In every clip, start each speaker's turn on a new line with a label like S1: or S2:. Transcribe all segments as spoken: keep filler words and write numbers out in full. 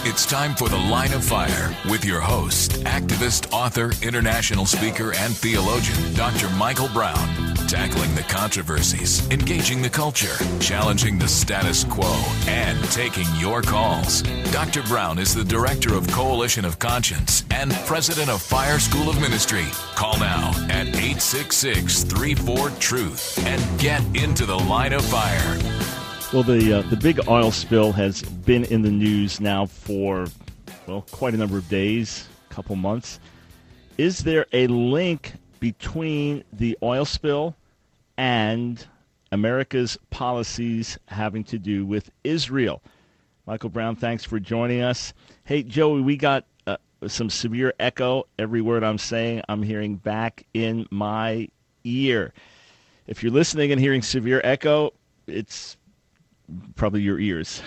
S1: It's time for The Line of Fire with your host, activist, author, international speaker, and theologian, Doctor Michael Brown. Tackling the controversies, engaging the culture, challenging the status quo, and taking your calls. Doctor Brown is the director of Coalition of Conscience and president of Fire School of Ministry. Call now at eight six six, three four, truth and get into the line of fire.
S2: Well, the uh, the big oil spill has been in the news now for, well, quite a number of days, a couple months. Is there a link between the oil spill and America's policies having to do with Israel? Michael Brown, thanks for joining us. Hey, Joey, we got uh, some severe echo. Every word I'm saying, I'm hearing back in my ear. If you're listening and hearing severe echo, it's probably your ears.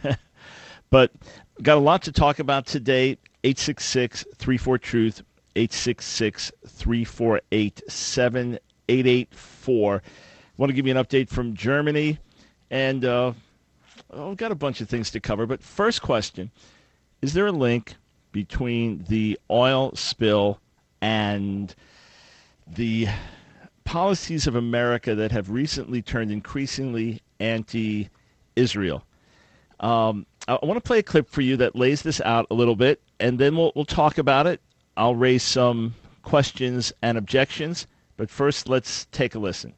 S2: But got a lot to talk about today. eight six six, three four, truth, eight six six, three four eight, seven eight eight four. I want to give you an update from Germany, and uh, oh, we've got a bunch of things to cover. But first question, is there a link between the oil spill and the policies of America that have recently turned increasingly anti-Israel? Um, I want to play a clip for you that lays this out a little bit, and then we'll, we'll talk about it. I'll raise some questions and objections, but first let's take a listen.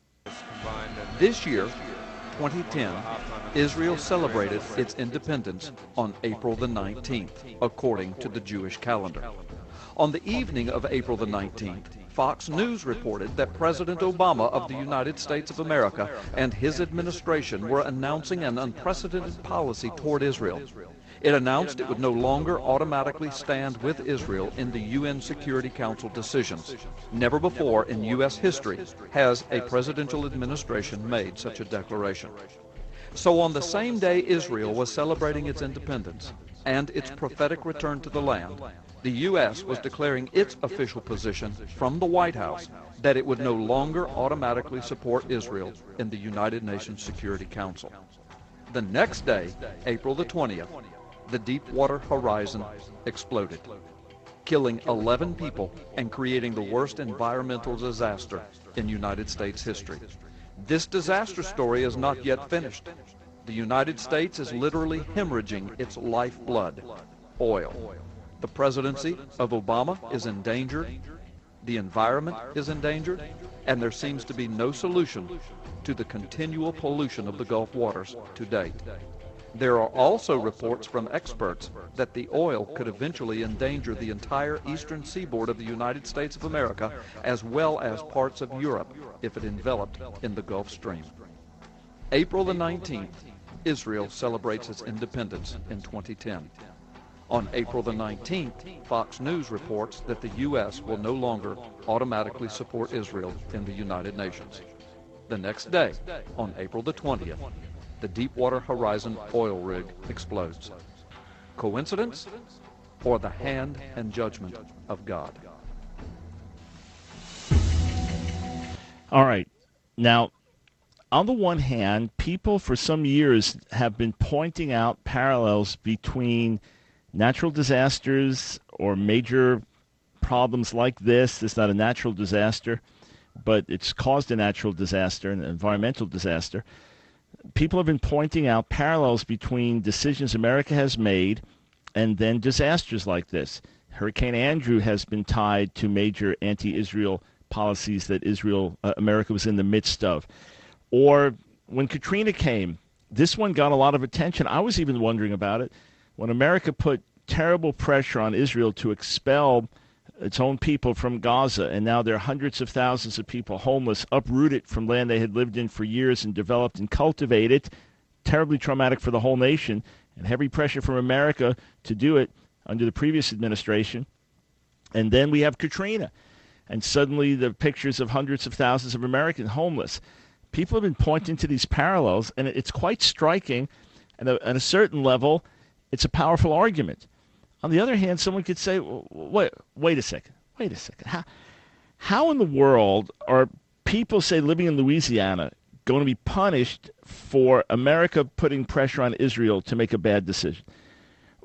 S3: This year, twenty ten, Israel celebrated its independence on April the nineteenth, according to the Jewish calendar. On the evening of April the nineteenth, Fox News reported that President Obama of the United States of America and his administration were announcing an unprecedented policy toward Israel. It announced it would no longer automatically stand with Israel in the U N Security Council decisions. Never before in U S history has a presidential administration made such a declaration. So on the same day Israel was celebrating its independence and its prophetic return to the land, the U S was declaring its official position from the White House that it would no longer automatically support Israel in the United Nations Security Council. The next day, April the twentieth, the Deepwater Horizon exploded, killing eleven people and creating the worst environmental disaster in United States history. This disaster story is not yet finished. The United States is literally hemorrhaging its lifeblood, oil. The presidency of Obama is endangered, the environment is endangered, and there seems to be no solution to the continual pollution of the Gulf waters to date. There are also reports from experts that the oil could eventually endanger the entire eastern seaboard of the United States of America as well as parts of Europe if it enveloped in the Gulf Stream. April the nineteenth, Israel celebrates its independence in twenty ten. On April the nineteenth, Fox News reports that the U S will no longer automatically support Israel in the United Nations. The next day, on April the twentieth, the Deepwater Horizon oil rig explodes. Coincidence or the hand and judgment of God?
S2: All right. Now, on the one hand, people for some years have been pointing out parallels between natural disasters or major problems like this. It's not a natural disaster, but it's caused a natural disaster, an environmental disaster. People have been pointing out parallels between decisions America has made and then disasters like this. Hurricane Andrew has been tied to major anti-Israel policies that Israel, uh, America was in the midst of. Or when Katrina came, this one got a lot of attention. I was even wondering about it. When America put terrible pressure on Israel to expel its own people from Gaza, and now there are hundreds of thousands of people homeless, uprooted from land they had lived in for years and developed and cultivated, terribly traumatic for the whole nation, and heavy pressure from America to do it under the previous administration. And then we have Katrina, and suddenly the pictures of hundreds of thousands of Americans homeless. People have been pointing to these parallels, and it's quite striking, and at a certain level, it's a powerful argument. On the other hand, someone could say, wait, wait a second, wait a second. How, how in the world are people, say, living in Louisiana going to be punished for America putting pressure on Israel to make a bad decision?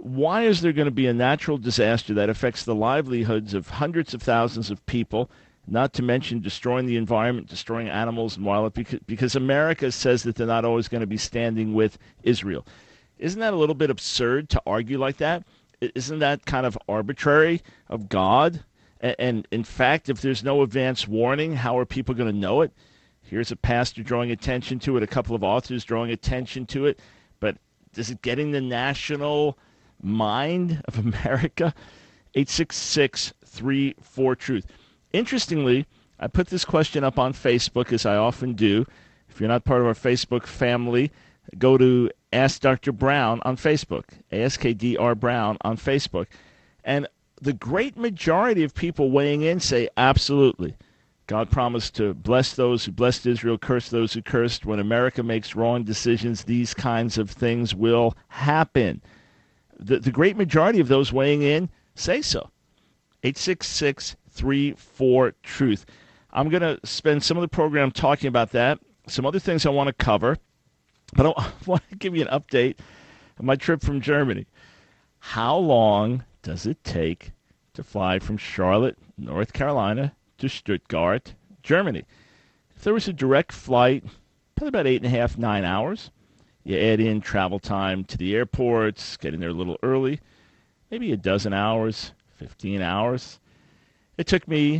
S2: why is there going to be a natural disaster that affects the livelihoods of hundreds of thousands of people, not to mention destroying the environment, destroying animals and wildlife, because, because America says that they're not always going to be standing with Israel? Isn't that a little bit absurd to argue like that? Isn't that kind of arbitrary of God? And, and in fact, if there's no advance warning, how are people going to know it? Here's a pastor drawing attention to it, a couple of authors drawing attention to it, but is it getting the national mind of America? eight six six, three four, truth. Interestingly, I put this question up on Facebook, as I often do. If you're not part of our Facebook family, go to Ask Doctor Brown on Facebook, A S K D R Brown on Facebook. And the great majority of people weighing in say, absolutely. God promised to bless those who blessed Israel, curse those who cursed. When America makes wrong decisions, these kinds of things will happen. The, the great majority of those weighing in say so. eight six six, three four, truth. I'm going to spend some of the program talking about that, some other things I want to cover, but I want to give you an update of my trip from Germany. How long does it take to fly from Charlotte, North Carolina, to Stuttgart, Germany? If there was a direct flight, probably about eight and a half, nine hours. You add in travel time to the airports, getting there a little early, maybe a dozen hours, fifteen hours. It took me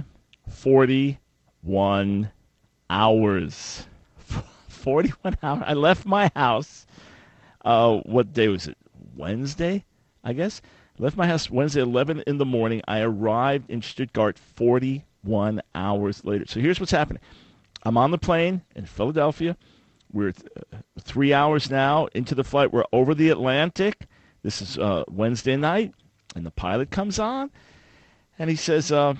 S2: forty-one hours. forty-one hours. I left my house. Uh, what day was it? Wednesday, I guess. I left my house Wednesday, eleven in the morning. I arrived in Stuttgart forty-one hours later. So here's what's happening. I'm on the plane in Philadelphia. We're th- three hours now into the flight. We're over the Atlantic. This is uh, Wednesday night, and the pilot comes on, and he says, uh,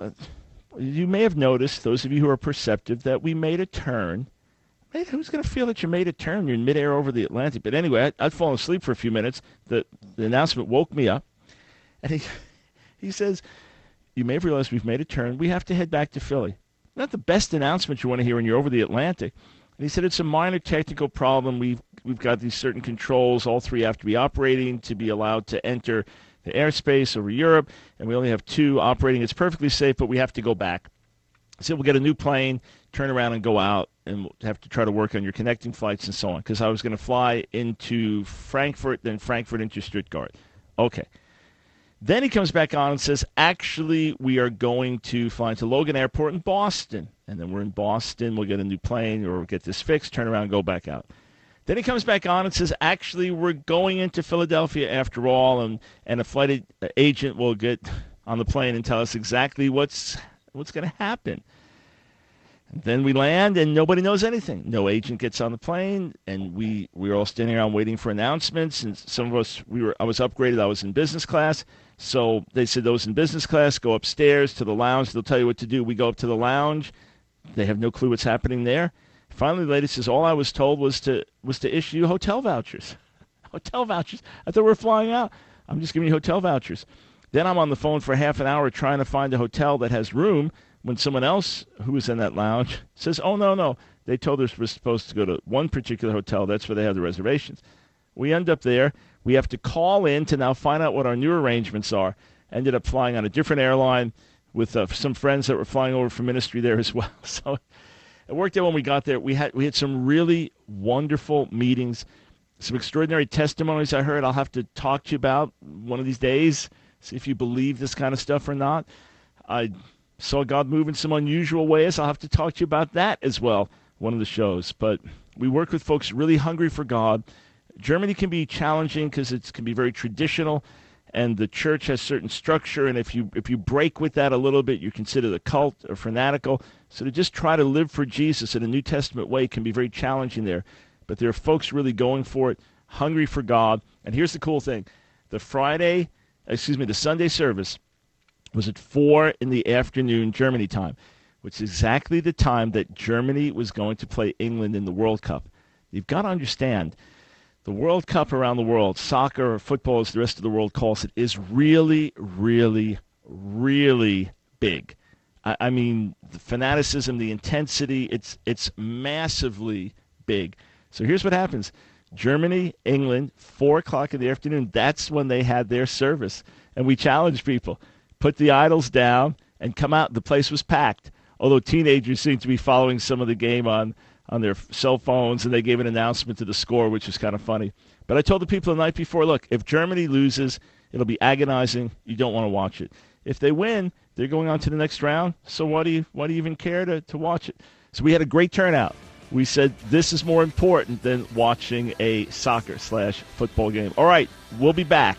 S2: you may have noticed, those of you who are perceptive, that we made a turn. Hey, who's going to feel that you made a turn? You're in midair over the Atlantic. But anyway, I, I'd fallen asleep for a few minutes. The, the announcement woke me up, and he, he says, you may have realized we've made a turn. We have to head back to Philly. Not the best announcement you want to hear when you're over the Atlantic. And he said it's a minor technical problem. We've we've got these certain controls. All three have to be operating to be allowed to enter the airspace over Europe, and we only have two operating. It's perfectly safe, but we have to go back. He said we'll get a new plane, turn around and go out, and we'll have to try to work on your connecting flights and so on, because I was going to fly into Frankfurt, then Frankfurt into Stuttgart. Okay. Then he comes back on and says, actually, we are going to fly into Logan Airport in Boston. And then we're in Boston. We'll get a new plane or we'll get this fixed, turn around, go back out. Then he comes back on and says, actually, we're going into Philadelphia after all. And, and a flight agent will get on the plane and tell us exactly what's what's going to happen. And then we land and nobody knows anything. No agent gets on the plane. And we, we were all standing around waiting for announcements. And some of us, we were I was upgraded. I was in business class. So they said those in business class, go upstairs to the lounge. They'll tell you what to do. We go up to the lounge. They have no clue what's happening there. Finally, the lady says, all I was told was to was to issue hotel vouchers. Hotel vouchers. I thought we were flying out. I'm just giving you hotel vouchers. Then I'm on the phone for half an hour trying to find a hotel that has room when someone else who was in that lounge says, oh, no, no. They told us we're supposed to go to one particular hotel. That's where they have the reservations. We end up there. We have to call in to now find out what our new arrangements are. Ended up flying on a different airline with uh, some friends that were flying over from ministry there as well. So it worked out when we got there. We had we had some really wonderful meetings, some extraordinary testimonies I heard. I'll have to talk to you about one of these days, see if you believe this kind of stuff or not. I saw God move in some unusual ways. I'll have to talk to you about that as well, one of the shows. But we work with folks really hungry for God. Germany can be challenging because it can be very traditional, and the church has certain structure, and if you if you break with that a little bit, you're considered a cult or fanatical. So to just try to live for Jesus in a New Testament way can be very challenging there. But there are folks really going for it, hungry for God. And here's the cool thing. The Friday, excuse me, the Sunday service was at four in the afternoon Germany time, which is exactly the time that Germany was going to play England in the World Cup. You've got to understand, the World Cup around the world, soccer or football as the rest of the world calls it, is really, really, really big. I, I mean, the fanaticism, the intensity, it's it's massively big. So here's what happens. Germany, England, four o'clock in the afternoon. That's when they had their service. And we challenged people, put the idols down and come out. The place was packed, although teenagers seemed to be following some of the game on, on their cell phones, and they gave an announcement to the score, which was kind of funny. But I told the people the night before, look, if Germany loses, it'll be agonizing. You don't want to watch it. If they win, they're going on to the next round. So why do you, why do you even care to, to watch it? So we had a great turnout. We said this is more important than watching a soccer slash football game. All right, we'll be back.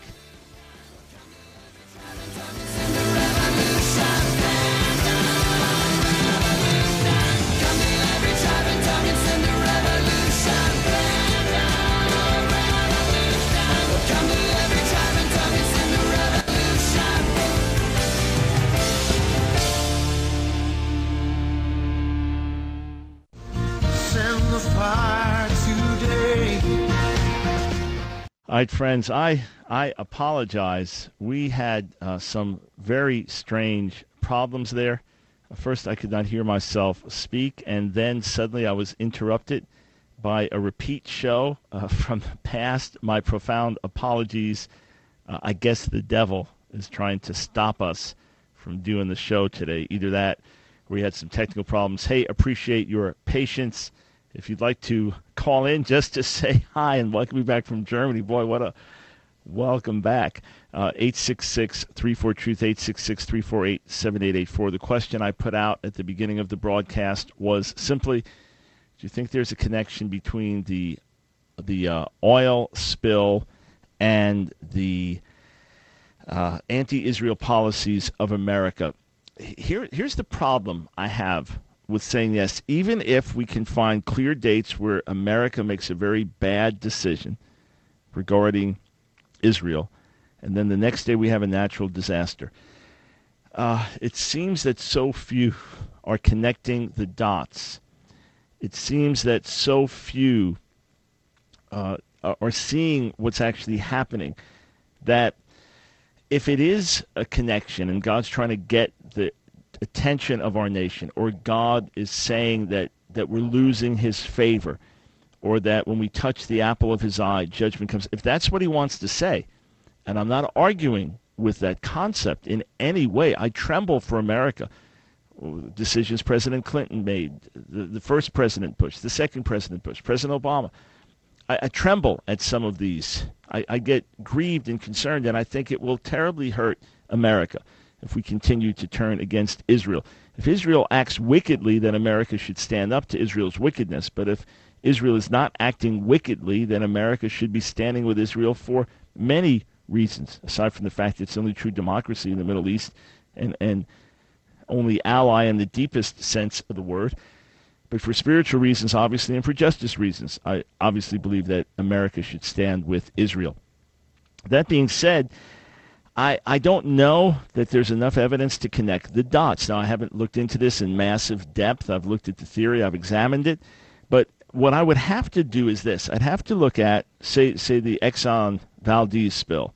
S2: All right, friends, I, I apologize. We had uh, some very strange problems there. First, I could not hear myself speak, and then suddenly I was interrupted by a repeat show uh, from the past. My profound apologies. Uh, I guess the devil is trying to stop us from doing the show today. Either that, or we had some technical problems. Hey, appreciate your patience. If you'd like to call in just to say hi and welcome me back from Germany, boy, what a welcome back. Uh, eight six six, three four, truth, eight six six, three four eight, seven eight eight four. The question I put out at the beginning of the broadcast was simply, do you think there's a connection between the the uh, oil spill and the uh, anti-Israel policies of America? Here, here's the problem I have with saying yes. Even if we can find clear dates where America makes a very bad decision regarding Israel, and then the next day we have a natural disaster, uh, it seems that so few are connecting the dots. It seems that so few uh, are seeing what's actually happening, that if it is a connection and God's trying to get the attention of our nation, or God is saying that, that we're losing his favor, or that when we touch the apple of his eye, judgment comes. If that's what he wants to say, and I'm not arguing with that concept in any way, I tremble for America. Decisions President Clinton made, the, the first President Bush, the second President Bush, President Obama. I, I tremble at some of these. I, I get grieved and concerned, and I think it will terribly hurt America if we continue to turn against Israel. If Israel acts wickedly, then America should stand up to Israel's wickedness. But if Israel is not acting wickedly, then America should be standing with Israel for many reasons, aside from the fact it's the only true democracy in the Middle East and, and only ally in the deepest sense of the word. But for spiritual reasons, obviously, and for justice reasons, I obviously believe that America should stand with Israel. That being said, I, I don't know that there's enough evidence to connect the dots. Now, I haven't looked into this in massive depth. I've looked at the theory. I've examined it. But what I would have to do is this. I'd have to look at, say, say the Exxon Valdez spill,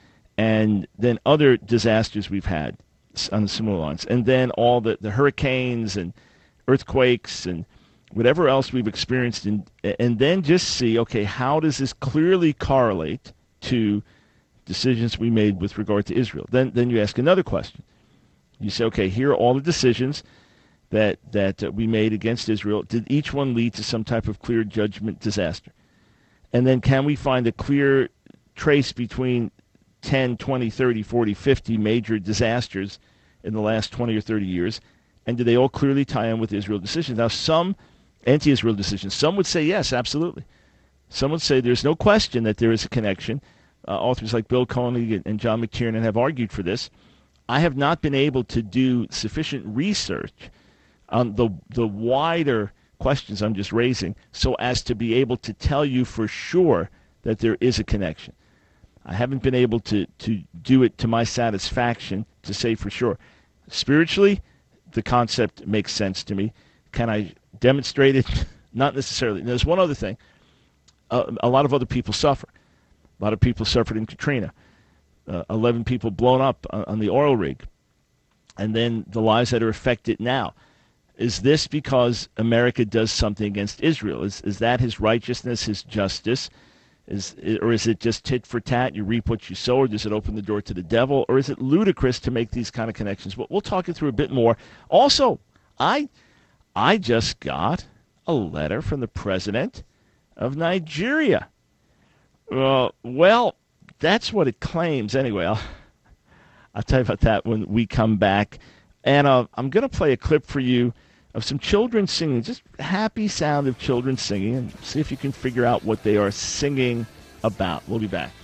S2: and then other disasters we've had on the similar lines, and then all the, the hurricanes and earthquakes and whatever else we've experienced, in, and then just see, okay, how does this clearly correlate to decisions we made with regard to Israel? Then then you ask another question. You say, okay, here are all the decisions that that uh, we made against Israel. Did each one lead to some type of clear judgment disaster? And then can we find a clear trace between ten, twenty, thirty, forty, fifty major disasters in the last twenty or thirty years? And do they all clearly tie in with Israel decisions? Now, some anti-Israel decisions, some would say yes, absolutely. Some would say there's no question that there is a connection. Uh, authors like Bill Koenig and John McTiernan have argued for this. I have not been able to do sufficient research on the the wider questions I'm just raising so as to be able to tell you for sure that there is a connection. I haven't been able to, to do it to my satisfaction to say for sure. Spiritually, the concept makes sense to me. Can I demonstrate it? Not necessarily. There's one other thing. Uh, a lot of other people suffer. A lot of people suffered in Katrina. Uh, eleven people blown up on, on the oil rig. And then the lives that are affected now. Is this because America does something against Israel? Is is that his righteousness, his justice? Is or is it just tit for tat? You reap what you sow, or does it open the door to the devil? Or is it ludicrous to make these kind of connections? But we'll talk it through a bit more. Also, I I just got a letter from the president of Nigeria. Uh, well, that's what it claims. Anyway, I'll, I'll tell you about that when we come back. And uh, I'm going to play a clip for you of some children singing, just happy sound of children singing, and see if you can figure out what they are singing about. We'll be back.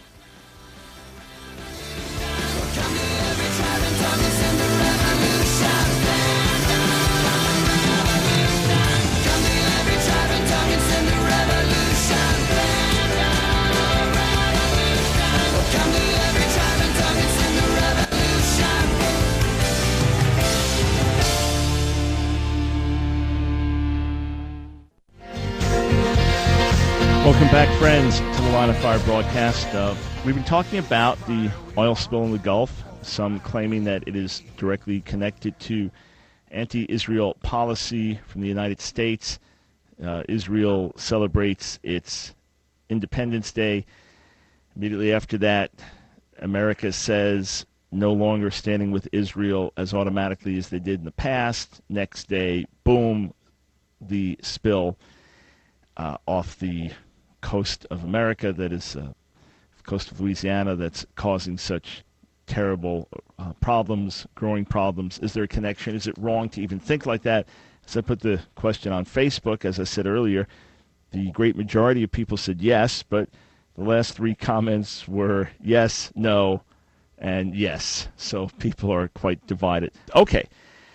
S2: Welcome back, friends, to the Line of Fire broadcast. Uh, we've been talking about the oil spill in the Gulf, some claiming that it is directly connected to anti-Israel policy from the United States. Uh, Israel celebrates its Independence Day. Immediately after that, America says no longer standing with Israel as automatically as they did in the past. Next day, boom, the spill uh, off the coast of America, that is uh, coast of Louisiana, that's causing such terrible uh, problems, growing problems. Is there a connection? Is it wrong to even think like that? As I put the question on Facebook, as I said earlier, the great majority of people said yes, but the last three comments were yes, no, and yes. So people are quite divided. Okay.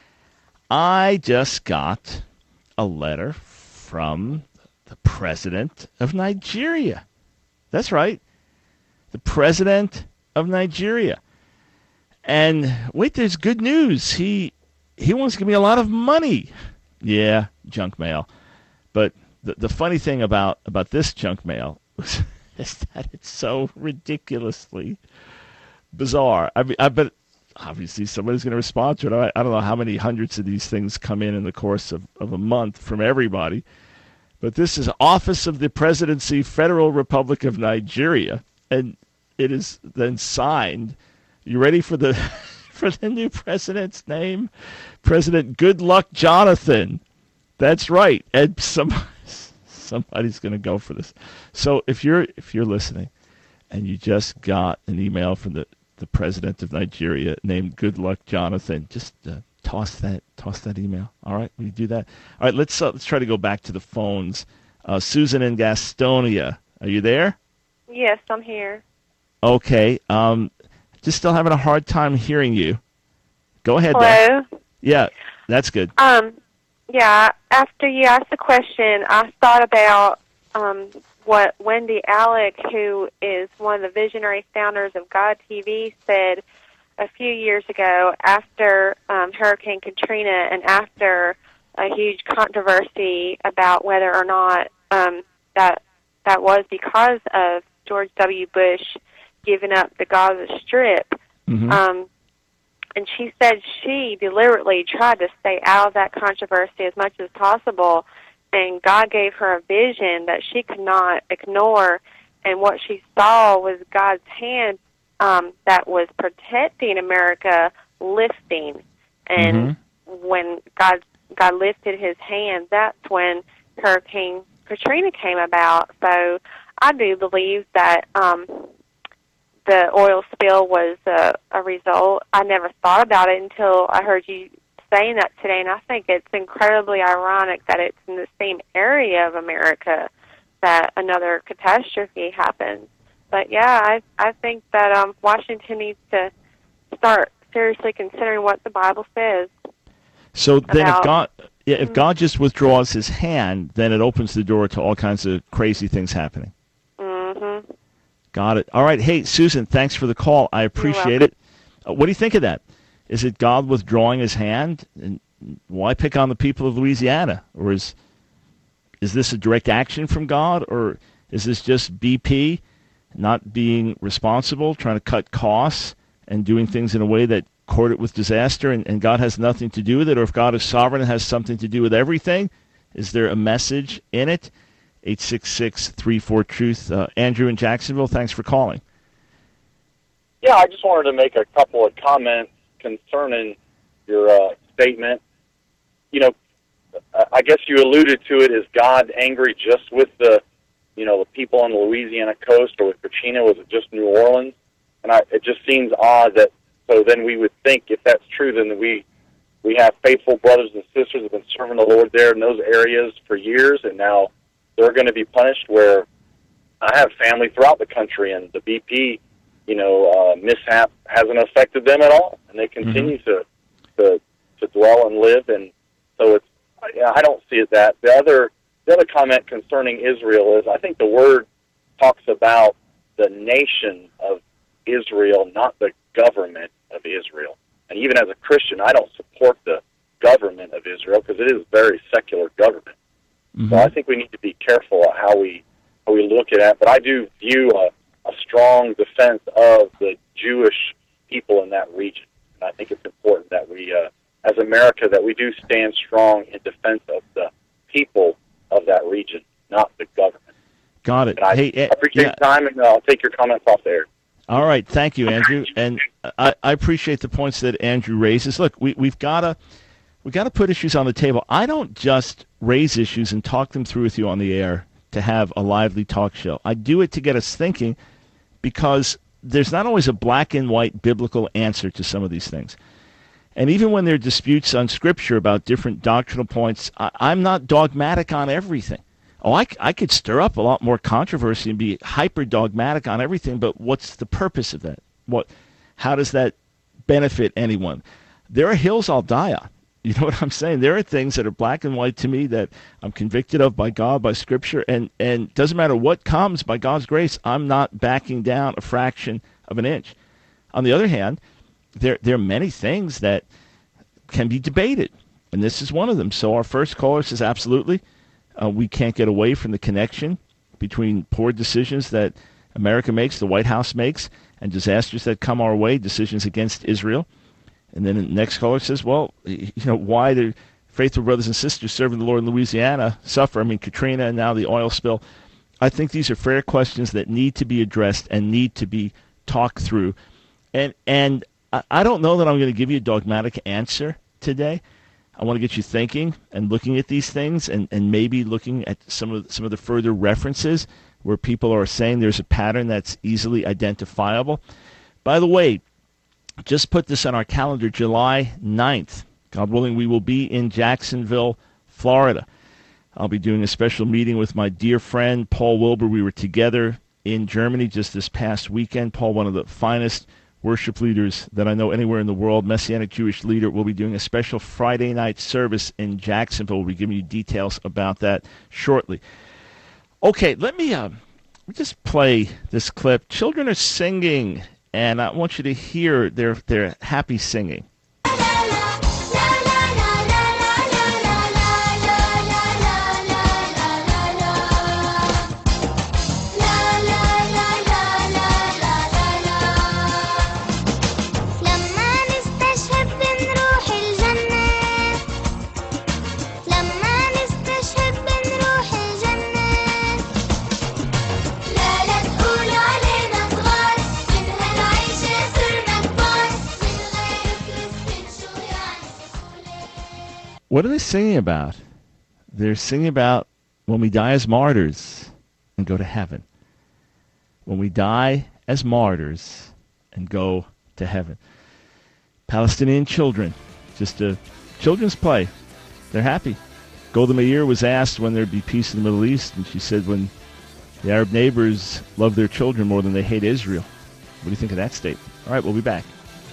S2: I just got a letter from the president of Nigeria. That's right. The president of Nigeria. And wait, there's good news. He he wants to give me a lot of money. Yeah, junk mail. But the the funny thing about, about this junk mail is, is that it's so ridiculously bizarre. I mean, I bet obviously somebody's going to respond to it. I, I don't know how many hundreds of these things come in in the course of, of a month from everybody. But this is Office of the Presidency, Federal Republic of Nigeria, and it is then signed. You ready for the for the new president's name? President Goodluck Jonathan. That's right. And some somebody's going to go for this. So if you're if you're listening, and you just got an email from the, the president of Nigeria named Goodluck Jonathan, just uh, toss that toss that email. All right, will you do that? All right, let's uh, let's try to go back to the phones. Uh, Susan in Gastonia, are you there?
S4: Yes, I'm here.
S2: Okay, um, just still having a hard time hearing you. Go ahead.
S4: Hello.
S2: Though. Yeah, that's good.
S4: Um, yeah. After you asked the question, I thought about um what Wendy Alec, who is one of the visionary founders of God T V, said a few years ago after um, Hurricane Katrina and after a huge controversy about whether or not um, that that was because of George W. Bush giving up the Gaza Strip.
S2: Mm-hmm.
S4: Um, and she said she deliberately tried to stay out of that controversy as much as possible, and God gave her a vision that she could not ignore, and what she saw was God's hand Um, that was protecting America lifting. And mm-hmm. when God God lifted his hand, that's when Hurricane Katrina came about. So I do believe that um, the oil spill was a, a result. I never thought about it until I heard you saying that today, and I think it's incredibly ironic that it's in the same area of America that another catastrophe happens. But yeah, I I think that um, Washington needs to start seriously considering what the Bible says.
S2: So then,
S4: about,
S2: if God, yeah, if God just withdraws His hand, then it opens the door to all kinds of crazy things happening.
S4: Mm-hmm.
S2: Got it. All right. Hey, Susan, thanks for the call. I appreciate it. Uh, what do you think of that? Is it God withdrawing His hand, and why pick on the people of Louisiana, or is is this a direct action from God, or is this just B P? Not being responsible, trying to cut costs, and doing things in a way that court it with disaster and, and God has nothing to do with it, or if God is sovereign and has something to do with everything? Is there a message in it? eight six six, three four, truth. Uh, Andrew in Jacksonville, thanks for calling.
S5: Yeah, I just wanted to make a couple of comments concerning your uh, statement. You know, I guess you alluded to it. Is God angry just with the, you know, the people on the Louisiana coast, or with Katrina? Was it just New Orleans? And I, it just seems odd that, so then we would think, if that's true, then we we have faithful brothers and sisters who have been serving the Lord there in those areas for years, and now they're going to be punished, where I have family throughout the country, and the B P, you know, uh, mishap hasn't affected them at all, and they continue mm-hmm. to, to to dwell and live, and so it's, I don't see it that. The other the other comment concerning Israel is, I think the word talks about the nation of Israel, not the government of Israel. And even as a Christian, I don't support the government of Israel, because it is a very secular government. Mm-hmm. So I think we need to be careful at how we how we look at it. But I do view a, a strong defense of the Jewish people in that region. And I think it's important that we, uh, as America, that we do stand strong in defense of the people of that region, not the government.
S2: Got it.
S5: And I,
S2: hey,
S5: I appreciate yeah. your time, and I'll take your comments off the air.
S2: All right, thank you, Andrew. And I, I appreciate the points that Andrew raises. Look, we, we've got to we got to put issues on the table. I don't just raise issues and talk them through with you on the air to have a lively talk show. I do it to get us thinking, because there's not always a black and white biblical answer to some of these things. And even when there are disputes on Scripture about different doctrinal points, I, I'm not dogmatic on everything. Oh, I, I could stir up a lot more controversy and be hyper-dogmatic on everything, but what's the purpose of that? What, how does that benefit anyone? There are hills I'll die on. You know what I'm saying? There are things that are black and white to me that I'm convicted of by God, by Scripture, and and doesn't matter what comes, by God's grace, I'm not backing down a fraction of an inch. On the other hand, there there are many things that can be debated, and this is one of them. So our first caller says, absolutely, uh, we can't get away from the connection between poor decisions that America makes, the White House makes, and disasters that come our way, decisions against Israel. And then the next caller says, well, you know, why do faithful brothers and sisters serving the Lord in Louisiana suffer? I mean, Katrina and now the oil spill. I think these are fair questions that need to be addressed and need to be talked through. And and I don't know that I'm going to give you a dogmatic answer today. I want to get you thinking and looking at these things, and, and maybe looking at some of some of the further references where people are saying there's a pattern that's easily identifiable. By the way, just put this on our calendar, July ninth. God willing, we will be in Jacksonville, Florida. I'll be doing a special meeting with my dear friend, Paul Wilbur. We were together in Germany just this past weekend. Paul, one of the finest worship leaders that I know anywhere in the world, Messianic Jewish leader. We'll be doing a special Friday night service in Jacksonville. We'll be giving you details about that shortly. Okay, let me, uh, let me just play this clip. Children are singing, and I want you to hear their their happy singing. What are they singing about? They're singing about when we die as martyrs and go to heaven. When we die as martyrs and go to heaven. Palestinian children, just a children's play. They're happy. Golda Meir was asked when there'd be peace in the Middle East, and she said when the Arab neighbors love their children more than they hate Israel. What do you think of that statement? All right, we'll be back.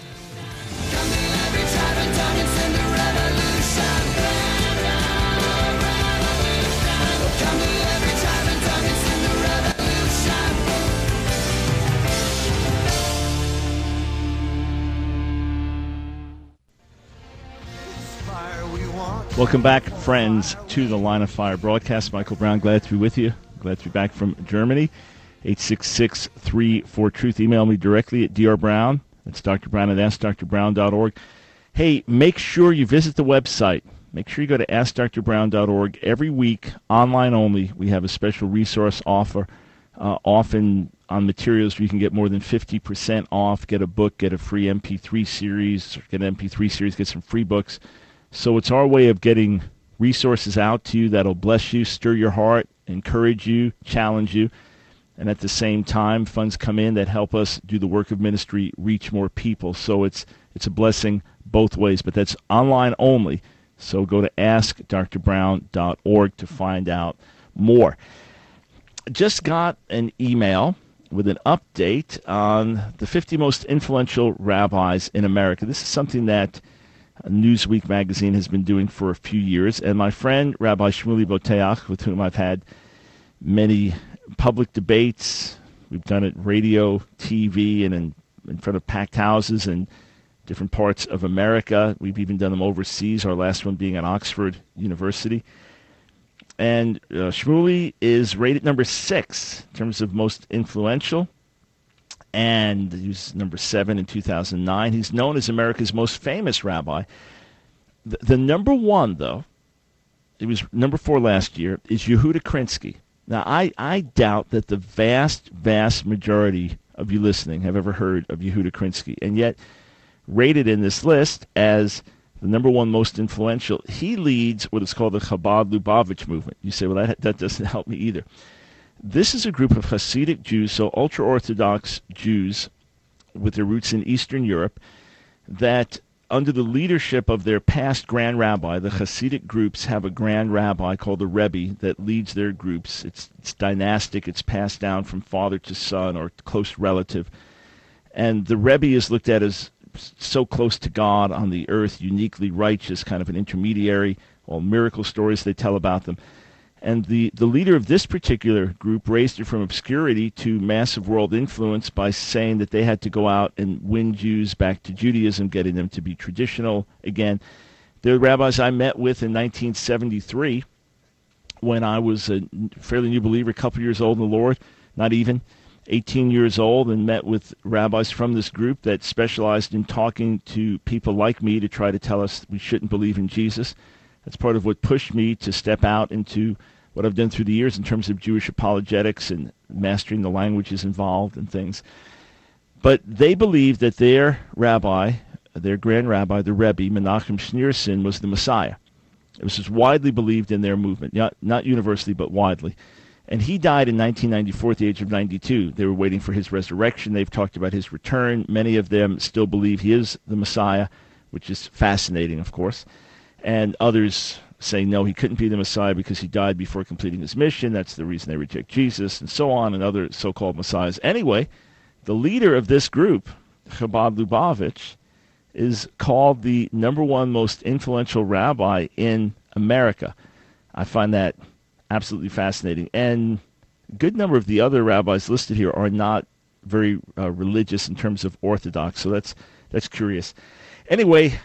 S2: Welcome back, friends, to the Line of Fire broadcast. Michael Brown, glad to be with you. Glad to be back from Germany. eight six six, three four, truth. Email me directly at d r brown That's Doctor Brown at ask dr brown dot org. Hey, make sure you visit the website. Make sure you go to ask dr brown dot org. Every week, online only, we have a special resource offer, uh, often on materials where you can get more than fifty percent off, get a book, get a free M P three series, get an M P three series, get some free books. So it's our way of getting resources out to you that'll bless you, stir your heart, encourage you, challenge you. And at the same time, funds come in that help us do the work of ministry, reach more people. So it's it's a blessing both ways, but that's online only. So go to ask dr brown dot org to find out more. Just got an email with an update on the fifty most influential rabbis in America. This is something that Newsweek magazine has been doing for a few years, and my friend Rabbi Shmuley Boteach, with whom I've had many public debates, we've done it radio, T V, and in, in front of packed houses in different parts of America. We've even done them overseas, our last one being at Oxford University. And uh, Shmuley is rated number six in terms of most influential, and he was number seven in two thousand nine. He's known as America's most famous rabbi. The, the number one, though, it was number four last year, is Yehuda Krinsky. Now, I, I doubt that the vast, vast majority of you listening have ever heard of Yehuda Krinsky, and yet rated in this list as the number one most influential. He leads what is called the Chabad Lubavitch movement. You say, well, that, that doesn't help me either. This is a group of Hasidic Jews, so ultra-Orthodox Jews with their roots in Eastern Europe, that under the leadership of their past grand rabbi, the Hasidic groups have a grand rabbi called the Rebbe that leads their groups. It's, it's dynastic. It's passed down from father to son or close relative. And the Rebbe is looked at as so close to God on the earth, uniquely righteous, kind of an intermediary, all miracle stories they tell about them. And the, the leader of this particular group raised it from obscurity to massive world influence by saying that they had to go out and win Jews back to Judaism, getting them to be traditional again. They're rabbis I met with in nineteen seventy-three when I was a fairly new believer, a couple years old in the Lord, not even, eighteen years old, and met with rabbis from this group that specialized in talking to people like me to try to tell us we shouldn't believe in Jesus. That's part of what pushed me to step out into what I've done through the years in terms of Jewish apologetics and mastering the languages involved and things. But they believed that their rabbi, their grand rabbi, the Rebbe, Menachem Schneerson, was the Messiah. It was just widely believed in their movement, not, not universally, but widely. And he died in nineteen ninety-four at the age of ninety-two. They were waiting for his resurrection. They've talked about his return. Many of them still believe he is the Messiah, which is fascinating, of course. And others say, no, he couldn't be the Messiah because he died before completing his mission. That's the reason they reject Jesus, and so on, and other so-called messiahs. Anyway, the leader of this group, Chabad Lubavitch, is called the number one most influential rabbi in America. I find that absolutely fascinating. And a good number of the other rabbis listed here are not very uh, religious in terms of Orthodox, so that's that's curious. Anyway,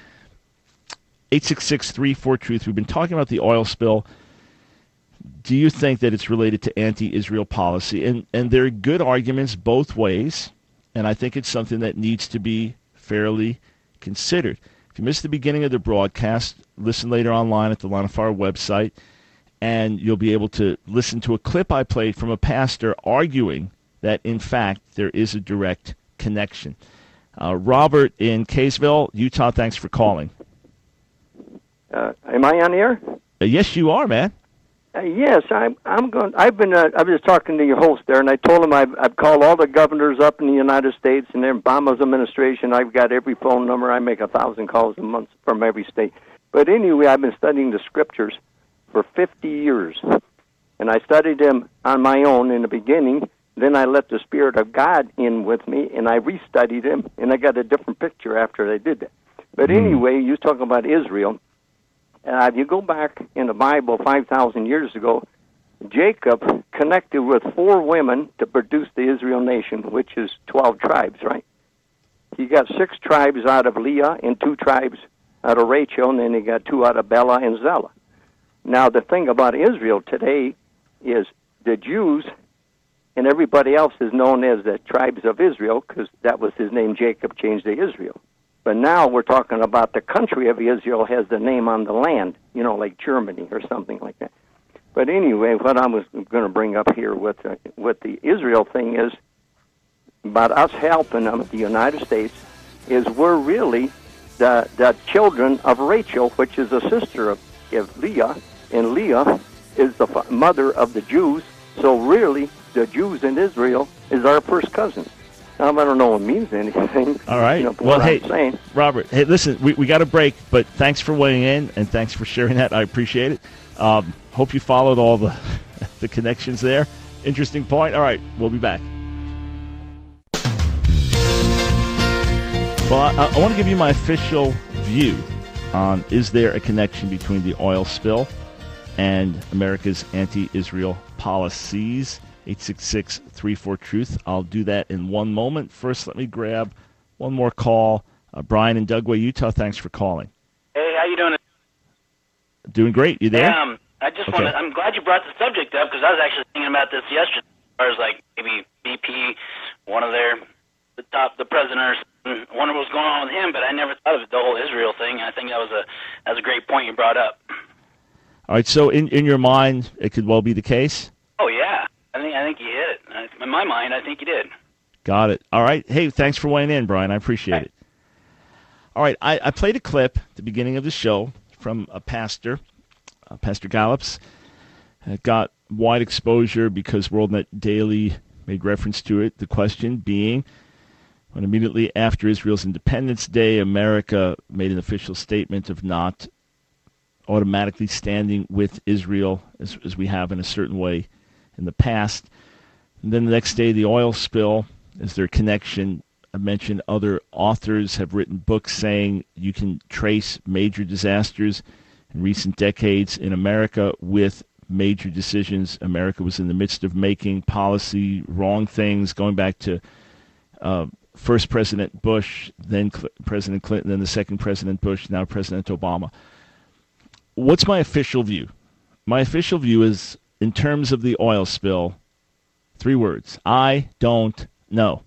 S2: eight six six, three four, truth. We've been talking about the oil spill. Do you think that it's related to anti-Israel policy? And and there are good arguments both ways, and I think it's something that needs to be fairly considered. If you missed the beginning of the broadcast, listen later online at the Line of Fire website, and you'll be able to listen to a clip I played from a pastor arguing that, in fact, there is a direct connection. Uh, Robert in Kaysville, Utah, thanks for calling.
S6: Uh, am I on air?
S2: Uh, yes, you are, man.
S6: Uh, yes, I'm. I'm going. I've been. Uh, I was just talking to your host there, and I told him I've, I've called all the governors up in the United States and Obama's administration. I've got every phone number. I make a thousand calls a month from every state. But anyway, I've been studying the scriptures for fifty years, and I studied them on my own in the beginning. Then I let the Spirit of God in with me, and I restudied them, and I got a different picture after I did that. But anyway, you was talking about Israel. Uh, if you go back in the Bible five thousand years ago, Jacob connected with four women to produce the Israel nation, which is twelve tribes, right? He got six tribes out of Leah and two tribes out of Rachel, and then he got two out of Bela and Zela. Now, the thing about Israel today is the Jews and everybody else is known as the tribes of Israel because that was his name. Jacob changed to Israel. But now we're talking about the country of Israel has the name on the land, you know, like Germany or something like that. But anyway, what I was going to bring up here with uh, with the Israel thing is about us helping them, the United States, is we're really the the children of Rachel, which is a sister of, of Leah, and Leah is the f- mother of the Jews. So really, the Jews in Israel is our first cousin. Now, I don't know if it means anything.
S2: All right.
S6: You know,
S2: well,
S6: what
S2: hey,
S6: I'm saying.
S2: Robert, hey, listen, we, we got a break, but thanks for weighing in, and thanks for sharing that. I appreciate it. Um, hope you followed all the the connections there. Interesting point. All right, we'll be back. Well, I, I want to give you my official view on is there a connection between the oil spill and America's anti-Israel policies. eight six six, three four, truth. I'll do that in one moment. First, let me grab one more call. Uh, Brian in Dugway, Utah, thanks for calling.
S7: Hey, how you doing?
S2: Doing great. You there?
S7: Um, I just
S2: okay.
S7: want to, I'm glad you brought the subject up because I was actually thinking about this yesterday as far as like maybe B P, one of their, the top, the president or something, wonder what was going on with him, but I never thought of the whole Israel thing. I think that was a, that was a great point you brought up.
S2: All right, so in, in your mind, it could well be the case?
S7: Oh, yeah. I think I think you hit it. In my mind, I think you did.
S2: Got it. All right. Hey, thanks for weighing in, Brian. I appreciate
S7: right.
S2: it. All right, I, I played a clip at the beginning of the show from a pastor, uh, Pastor Gallups. It got wide exposure because WorldNet Daily made reference to it. The question being, when immediately after Israel's Independence Day, America made an official statement of not automatically standing with Israel as, as we have in a certain way in the past. And then the next day, the oil spill, is there a connection? I mentioned other authors have written books saying you can trace major disasters in recent decades in America with major decisions America was in the midst of making, policy, wrong things, going back to uh, first President Bush, then Cl- President Clinton, then the second President Bush, now President Obama. What's my official view? My official view is, in terms of the oil spill, three words: I don't know.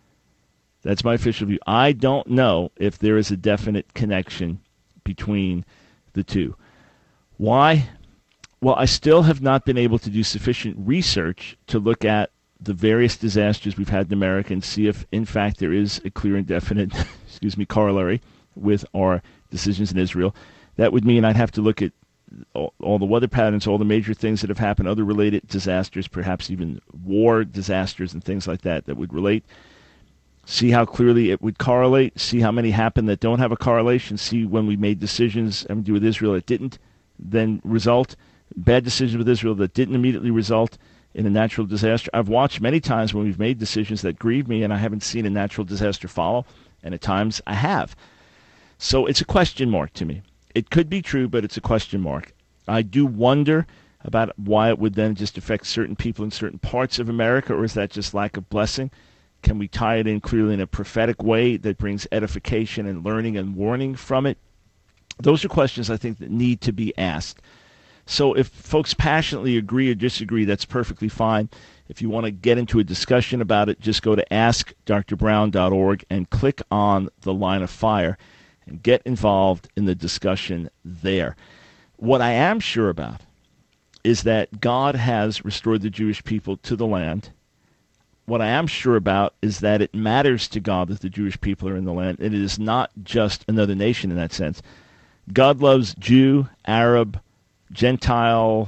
S2: That's my official view. I don't know if there is a definite connection between the two. Why? Well, I still have not been able to do sufficient research to look at the various disasters we've had in America and see if, in fact, there is a clear and definite, excuse me, corollary with our decisions in Israel. That would mean I'd have to look at all, all the weather patterns, all the major things that have happened, other related disasters, perhaps even war disasters and things like that that would relate. See how clearly it would correlate, see how many happen that don't have a correlation, see when we made decisions having to do with Israel that didn't then result, bad decisions with Israel that didn't immediately result in a natural disaster. I've watched many times when we've made decisions that grieve me and I haven't seen a natural disaster follow, and at times I have. So it's a question mark to me. It could be true, but it's a question mark. I do wonder about why it would then just affect certain people in certain parts of America, or is that just lack of blessing? Can we tie it in clearly in a prophetic way that brings edification and learning and warning from it? Those are questions I think that need to be asked. So if folks passionately agree or disagree, that's perfectly fine. If you want to get into a discussion about it, just go to ask dr brown dot org and click on the line of fire and get involved in the discussion there. What I am sure about is that God has restored the Jewish people to the land. What I am sure about is that it matters to God that the Jewish people are in the land. It is not just another nation in that sense. God loves Jew, Arab, Gentile,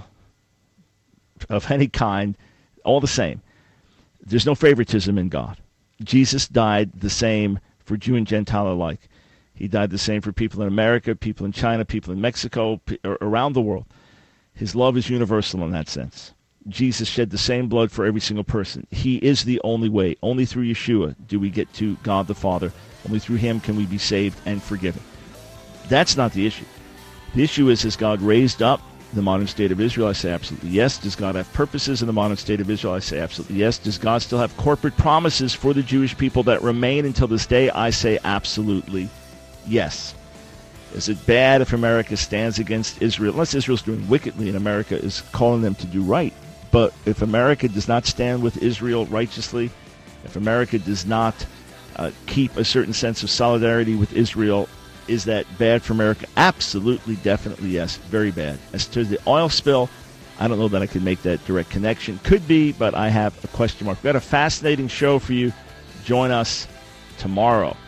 S2: of any kind, all the same. There's no favoritism in God. Jesus died the same for Jew and Gentile alike. He died the same for people in America, people in China, people in Mexico, around the world. His love is universal in that sense. Jesus shed the same blood for every single person. He is the only way. Only through Yeshua do we get to God the Father. Only through him can we be saved and forgiven. That's not the issue. The issue is, has God raised up the modern state of Israel? I say absolutely yes. Does God have purposes in the modern state of Israel? I say absolutely yes. Does God still have corporate promises for the Jewish people that remain until this day? I say absolutely yes. Is it bad if America stands against Israel? Unless Israel's doing wickedly and America is calling them to do right. But if America does not stand with Israel righteously, if America does not uh, keep a certain sense of solidarity with Israel, is that bad for America? Absolutely, definitely, yes. Very bad. As to the oil spill, I don't know that I can make that direct connection. Could be, but I have a question mark. We've got a fascinating show for you. Join us tomorrow.